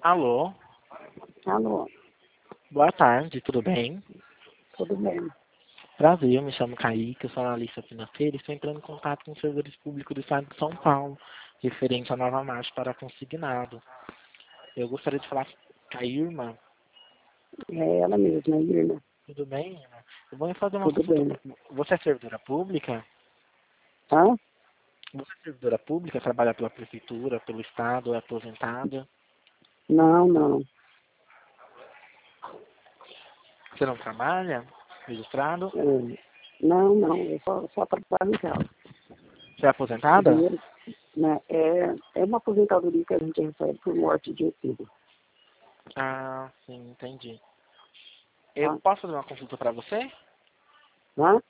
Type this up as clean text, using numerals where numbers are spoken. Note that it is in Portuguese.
Alô, Alô, boa tarde, tudo bem? tudo bem? Prazer, eu me chamo Kaique, eu sou analista financeira e estou entrando em contato com os servidores públicos do estado de São Paulo, referente à nova marcha para consignado. Eu gostaria de falar com a Irma, É ela mesma, Irma. tudo bem, Irma? Eu vou fazer uma Tudo consulta. bem. Você é servidora pública? Hã? Você é servidora pública, trabalha pela prefeitura, pelo estado, é aposentada? Não, não. Você não trabalha? Registrado? É, não, não. Eu só trabalho em casa. Você é O aposentada? dinheiro, né, é uma aposentadoria que a gente recebe por morte de outubro, Ah, sim, entendi. Eu tá? posso fazer uma consulta para você? Hã?